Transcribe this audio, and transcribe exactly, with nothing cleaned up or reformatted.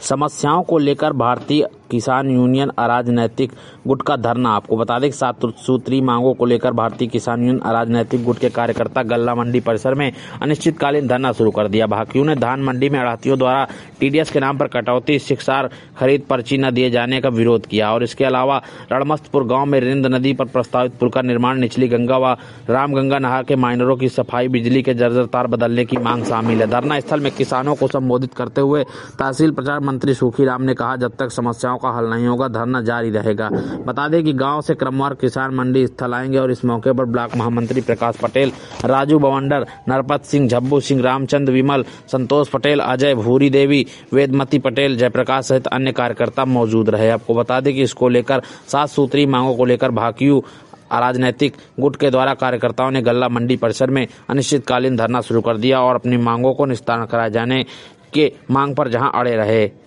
समस्याओं को लेकर भारतीय किसान यूनियन अराजनैतिक गुट का धरना। आपको बता दें कि सात सूत्री मांगों को लेकर भारतीय किसान यूनियन अराजनैतिक गुट के कार्यकर्ता गल्ला मंडी परिसर में अनिश्चितकालीन धरना शुरू कर दिया। भाकियों ने धान मंडी में आढ़तियों द्वारा टीडीएस के नाम पर कटौती, शिक्षार खरीद पर्ची न दिए जाने का विरोध किया और इसके अलावा रणमस्तपुर गांव में रिंद नदी पर प्रस्तावित पुल का निर्माण, निचली गंगा व रामगंगा नहर के माइनरों की सफाई, बिजली के जर्जर तार बदलने की मांग शामिल है। धरना स्थल में किसानों को संबोधित करते हुए तहसील प्रचार मंत्री सुखीराम ने कहा, जब तक समस्याओं का हल नहीं होगा धरना जारी रहेगा। बता दें कि गांव से क्रमवार किसान मंडी स्थल आएंगे और इस मौके पर ब्लॉक महामंत्री प्रकाश पटेल, राजू बवंडर, नरपत सिंह, झब्बू सिंह, रामचंद्र विमल, संतोष पटेल, अजय, भूरी देवी, वेदमती पटेल, जयप्रकाश सहित अन्य कार्यकर्ता मौजूद रहे। आपको बता दें कि इसको लेकर सात सूत्री मांगों को लेकर भाकियू अराजनैतिक गुट के द्वारा कार्यकर्ताओं ने गल्ला मंडी परिसर में अनिश्चितकालीन धरना शुरू कर दिया और अपनी मांगों को निस्तारण कराए जाने के मांग पर जहां अड़े रहे।